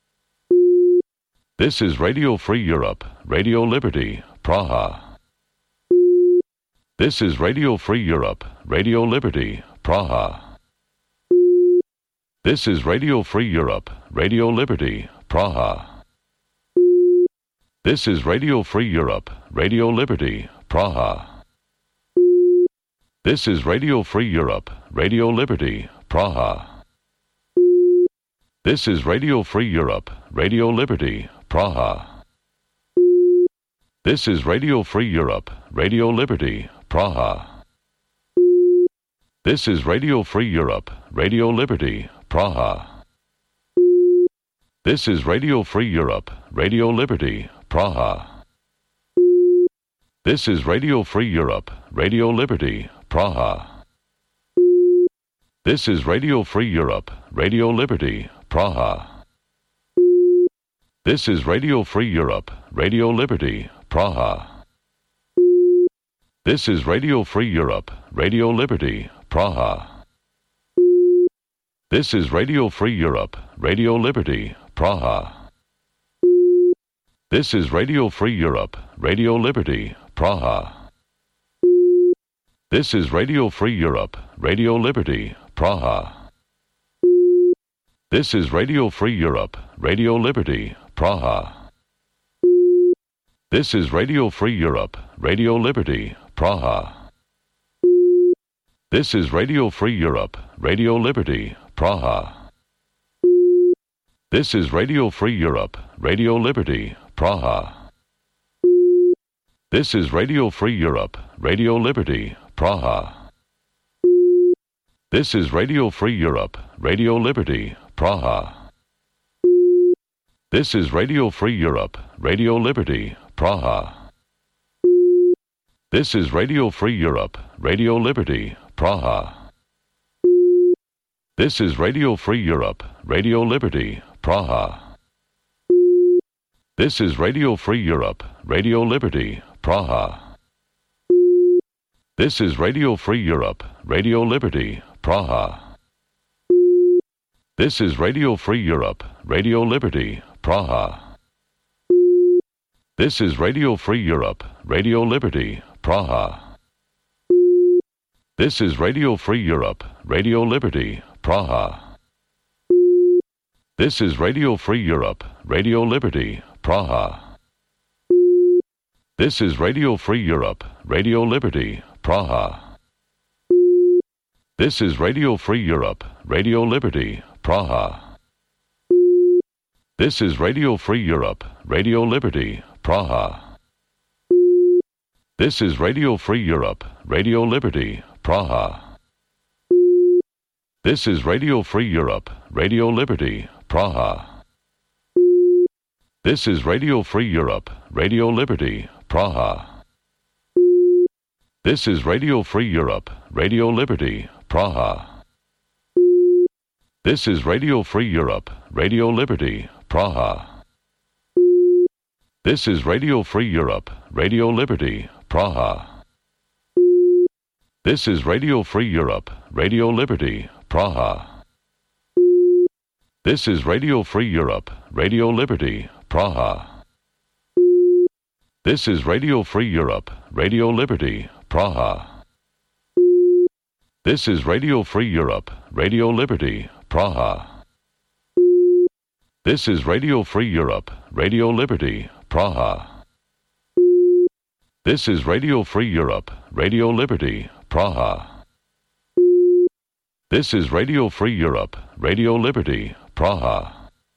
This is Radio Free Europe, Radio Liberty, Praha. This is Radio Free Europe, Radio Liberty, Praha. This is Radio Free Europe, Radio Liberty, Praha. This is Radio Free Europe, Radio Liberty, Praha. This is Radio Free Europe, Radio Liberty, Praha. This is Radio Free Europe, Radio Liberty, Praha. This is Radio Free Europe, Radio Liberty, Praha. This is Radio Free Europe, Radio Liberty, Praha. This is Radio Free Europe, Radio Liberty, Praha. This is Radio Free Europe, Radio Liberty, Praha. This is Radio Free Europe, Radio Liberty, Praha. This is Radio Free Europe, Radio Liberty, Praha. This is Radio Free Europe, Radio Liberty, Praha. This is Radio Free Europe, Radio Liberty, Praha. This is Radio Free Europe, Radio Liberty, Praha. This is Radio Free Europe, Radio Liberty, Praha. This is Radio Free Europe, Radio Liberty, Praha. This is Radio Free Europe, Radio Liberty, Praha. This is Radio Free Europe, Radio Liberty, Praha. This is Radio Free Europe, Radio Liberty, Praha. This is Radio Free Europe, Radio Liberty, Praha. This is Radio Free Europe, Radio Liberty, Praha. This is Radio Free Europe, Radio Liberty, Praha. This is Radio Free Europe, Radio Liberty, Praha. This is Radio Free Europe, Radio Liberty, Praha. This is Radio Free Europe, Radio Liberty, Praha. This is Radio Free Europe, Radio Liberty, Praha. This is Radio Free Europe, Radio Liberty, Praha. This is Radio Free Europe, Radio Liberty, Praha. This is Radio Free Europe, Radio Liberty, Praha. This is Radio Free Europe, Radio Liberty, Praha. This is Radio Free Europe, Radio Liberty, Praha. This is Radio Free Europe, Radio Liberty, Praha. This is Radio Free Europe, Radio Liberty, Praha. This is Radio Free Europe, Radio Liberty, Praha. This is Radio Free Europe, Radio Liberty, Praha. This is Radio Free Europe, Radio Liberty, Praha. This is Radio Free Europe, Radio Liberty, Praha. This is Radio Free Europe, Radio Liberty, Praha. This is Radio Free Europe, Radio Liberty, Praha. This is Radio Free Europe, Radio Liberty, Praha. This is Radio Free Europe, Radio Liberty, Praha. This is Radio Free Europe, Radio Liberty, Praha. This is Radio Free Europe, Radio Liberty, Praha. This is Radio Free Europe, Radio Liberty, Praha. This is Radio Free Europe, Radio Liberty, Praha. This is Radio Free Europe, Radio Liberty, Praha.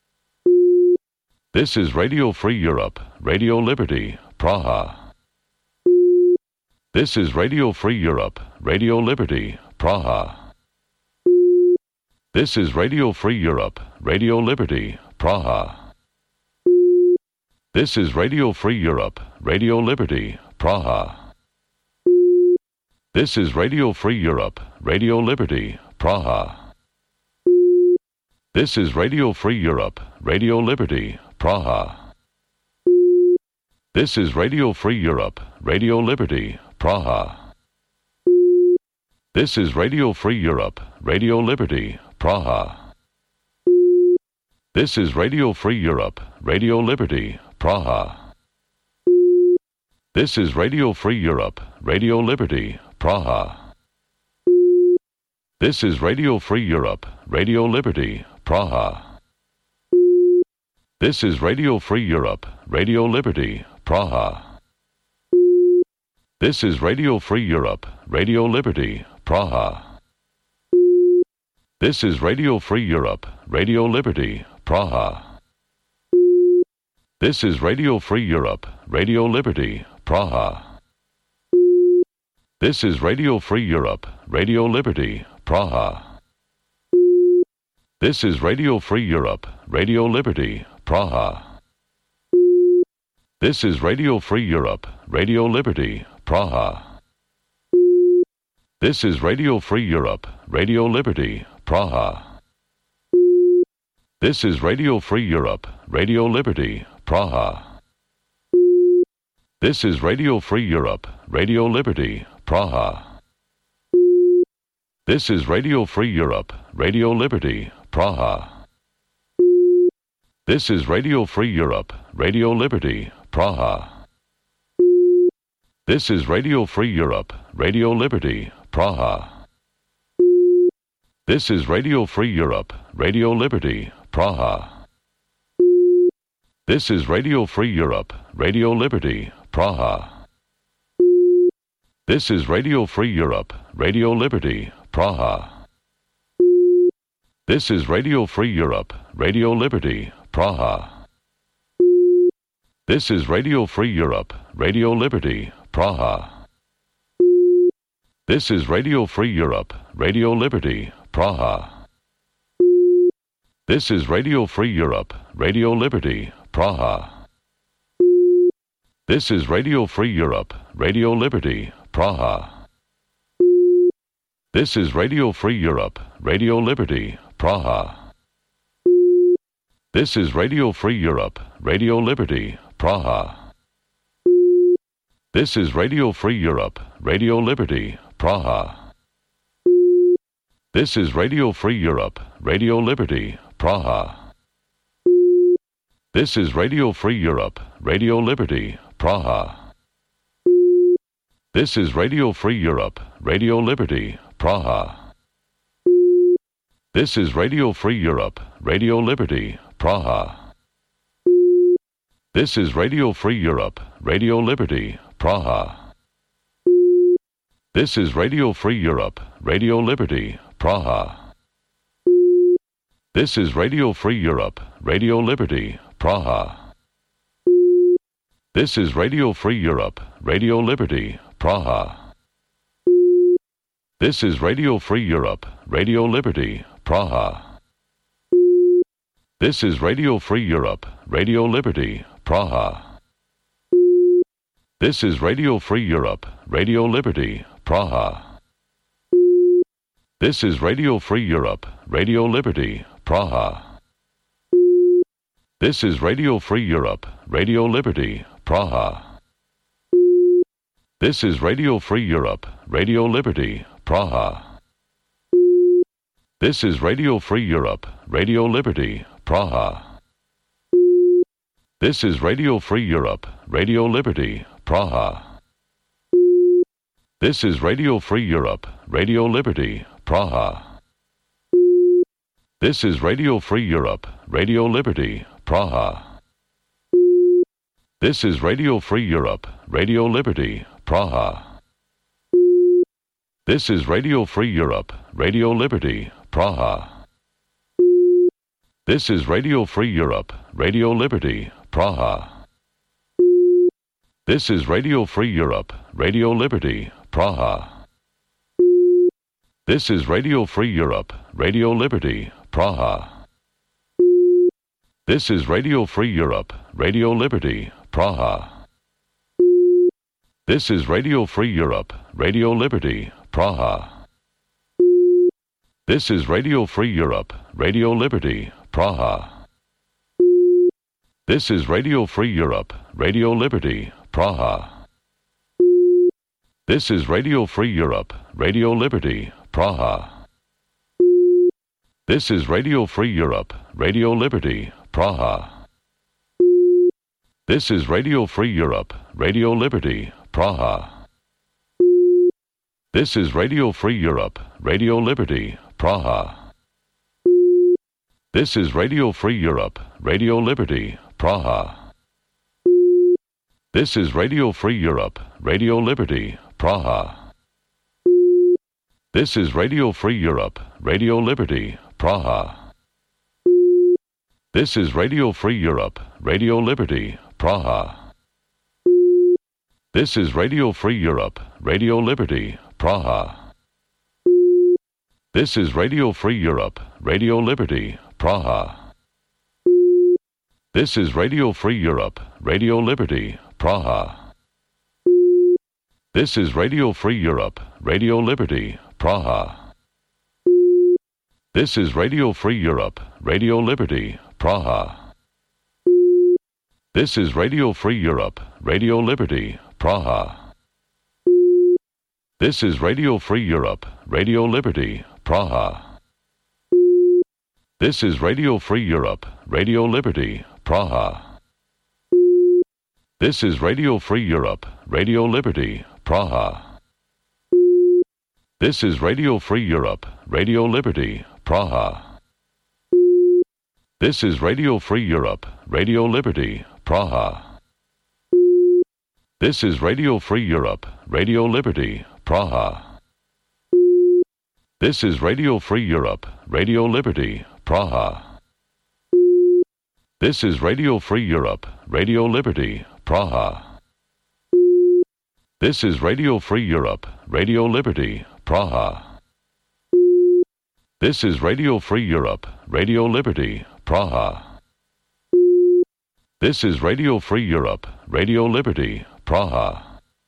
This is Radio Free Europe, Radio Liberty, Praha. This is Radio Free Europe, Radio Liberty, Praha. This is Radio Free Europe, Radio Liberty, Praha. This is Radio Free Europe, Radio Liberty, Praha. This is Radio Free Europe, Radio Liberty, Praha. This is Radio Free Europe, Radio Liberty, Praha. This is Radio Free Europe, Radio Liberty, Praha. This is Radio Free Europe, Radio Liberty, Praha. This is Radio Free Europe, Radio Liberty, Praha. This is Radio Free Europe, Radio Liberty, Praha. This is Radio Free Europe, Radio Liberty, Praha. This is Radio Free Europe, Radio Liberty, Praha. This is Radio Free Europe, Radio Liberty, Praha. This is Radio Free Europe, Radio Liberty, Praha. This is Radio Free Europe, Radio Liberty, Praha. This is Radio Free Europe, Radio Liberty, Praha. This is Radio Free Europe, Radio Liberty, Praha. This is Radio Free Europe, Radio Liberty, Praha. This is Radio Free Europe, Radio Liberty, Praha. This is Radio Free Europe, Radio Liberty, Praha. This is Radio Free Europe, Radio Liberty, Praha. This is Radio Free Europe, Radio Liberty, Praha. This is Radio Free Europe, Radio Liberty, Praha. This is Radio Free Europe, Radio Liberty, Praha. This is Radio Free Europe, Radio Liberty, Praha. This is Radio Free Europe, Radio Liberty, Praha. This is Radio Free Europe, Radio Liberty, Praha. This is Radio Free Europe, Radio Liberty, Praha. This is Radio Free Europe, Radio Liberty, Praha. This is Radio Free Europe, Radio Liberty, Praha. This is Radio Free Europe, Radio Liberty, Praha. This is Radio Free Europe, Radio Liberty, Praha. This is Radio Free Europe, Radio Liberty, Praha. This is Radio Free Europe, Radio Liberty, Praha. This is Radio Free Europe, Radio Liberty, Praha. This is Radio Free Europe, Radio Liberty, Praha. This is Radio Free Europe, Radio Liberty, Praha. This is Radio Free Europe, Radio Liberty, Praha. This is Radio Free Europe, Radio Liberty, Praha. This is Radio Free Europe, Radio Liberty, Praha. This is Radio Free Europe, Radio Liberty, Praha. This is Radio Free Europe, Radio Liberty, Praha. This is Radio Free Europe, Radio Liberty, Praha. This is Radio Free Europe, Radio Liberty, Praha. This is Radio Free Europe, Radio Liberty, Praha. This is Radio Free Europe, Radio Liberty, Praha. This is Radio Free Europe, Radio Liberty, Praha. This is Radio Free Europe, Radio Liberty, Praha. This is Radio Free Europe, Radio Liberty, Praha. This is Radio Free Europe, Radio Liberty, Praha. This is Radio Free Europe, Radio Liberty, Praha. This is Radio Free Europe, Radio Liberty, Praha. This is Radio Free Europe, Radio Liberty, Praha. This is Radio Free Europe, Radio Liberty, Praha. This is Radio Free Europe, Radio Liberty, Praha. This is Radio Free Europe, Radio Liberty, Praha. This is Radio Free Europe, Radio Liberty, Praha. This is Radio Free Europe, Radio Liberty, Praha. This is Radio Free Europe, Radio Liberty, Praha. This is Radio Free Europe, Radio Liberty, Praha. This is Radio Free Europe, Radio Liberty, Praha. This is Radio Free Europe, Radio Liberty, Praha. This is Radio Free Europe, Radio Liberty, Praha. This is Radio Free Europe, Radio Liberty, Praha. This is Radio Free Europe, Radio Liberty, Praha. This is Radio Free Europe, Radio Liberty, Praha. This is Radio Free Europe, Radio Liberty, Praha. This is Radio Free Europe, Radio Liberty, Praha. This is Radio Free Europe, Radio Liberty, Praha. This is Radio Free Europe, Radio Liberty, Praha. This is Radio Free Europe, Radio Liberty, Praha. This is Radio Free Europe, Radio Liberty, Praha. This is Radio Free Europe, Radio Liberty, Praha. This is Radio Free Europe, Radio Liberty, Praha. This is Radio Free Europe, Radio Liberty, Praha. This is Radio Free Europe, Radio Liberty, Praha. This is Radio Free Europe, Radio Liberty, Praha. This is Radio Free Europe, Radio Liberty, Praha. This is Radio Free Europe, Radio Liberty, Praha. This is Radio Free Europe, Radio Liberty, Praha. This is Radio Free Europe, Radio Liberty, Praha. This is Radio Free Europe, Radio Liberty, Praha. This is Radio Free Europe, Radio Liberty, Praha. This is Radio Free Europe, Radio Liberty, Praha. This is Radio Free Europe, Radio Liberty, Praha. This is Radio Free Europe, Radio Liberty, Praha. This is Radio Free Europe, Radio Liberty, Praha.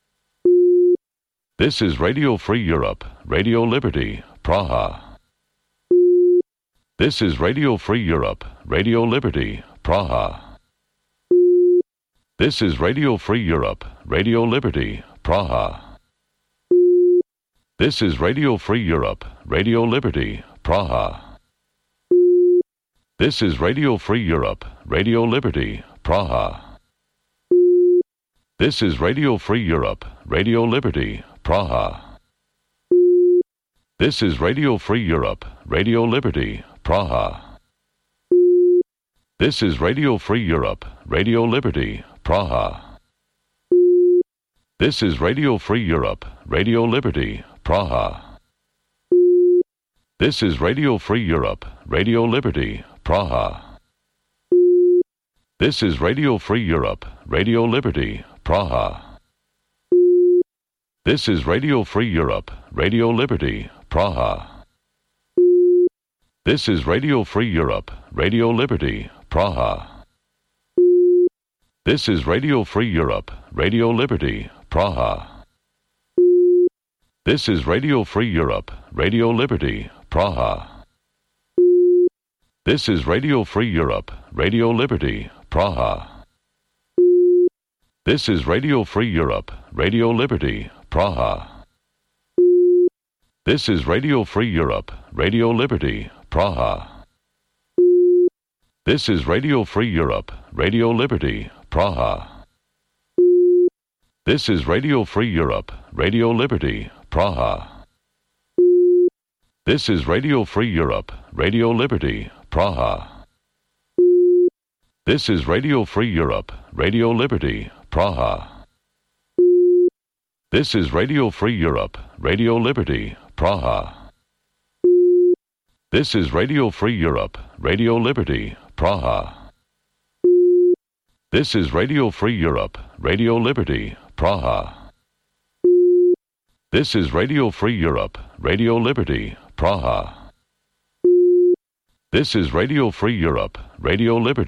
This is Radio Free Europe, Radio Liberty, Praha. This is Radio Free Europe, Radio Liberty, Praha. This is Radio Free Europe, Radio Liberty, Praha. This is Radio Free Europe, Radio Liberty, Praha. This is Radio Free Europe, Radio Liberty, Praha. This is Radio Free Europe, Radio Liberty, Praha. This is Radio Free Europe, Radio Liberty, Praha. This is Radio Free Europe, Radio Liberty, Praha. This is Radio Free Europe, Radio Liberty, Praha. This is Radio Free Europe, Radio Liberty, Praha. This is Radio Free Europe, Radio Liberty, Praha. This is Radio Free Europe, Radio Liberty, Praha. This is Radio Free Europe, Radio Liberty, Praha. This is Radio Free Europe, Radio Liberty, Praha. This is Radio Free Europe, Radio Liberty, Praha. This is Radio Free Europe, Radio Liberty, Praha. This is Radio Free Europe, Radio Liberty, Praha. This is Radio Free Europe, Radio Liberty, Praha. This is Radio Free Europe, Radio Liberty, Praha. This is Radio Free Europe, Radio Liberty, Praha. This is Radio Free Europe, Radio Liberty, Praha. This is Radio Free Europe, Radio Liberty, Praha. This is Radio Free Europe, Radio Liberty, Praha. This is Radio Free Europe, Radio Liberty, Praha. This is Radio Free Europe, Radio Liberty, Praha. This is Radio Free Europe, Radio Liberty, Praha. This is Radio Free Europe, Radio Liberty.